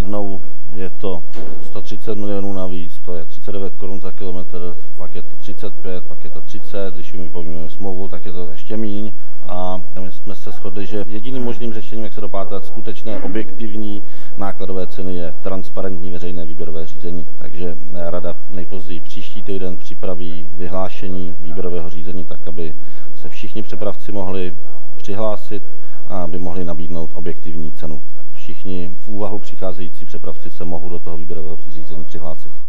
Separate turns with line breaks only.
Jednou je to 130 milionů navíc, to je 39 korun za kilometr, pak je to 35, pak je to 30, když mi povíme smlouvu, tak je to ještě míň. A my jsme se shodli, že jediným možným řešením, jak se dopátrat skutečné objektivní nákladové ceny, je transparentní veřejné výběrové řízení. Takže rada nejpozději příští týden připraví vyhlášení výběrového řízení tak, aby se všichni přepravci mohli přihlásit a aby mohli nabídnout objektivní cenu. Všichni v úvahu přicházející přepravci se mohou do toho výběrového řízení přihlásit.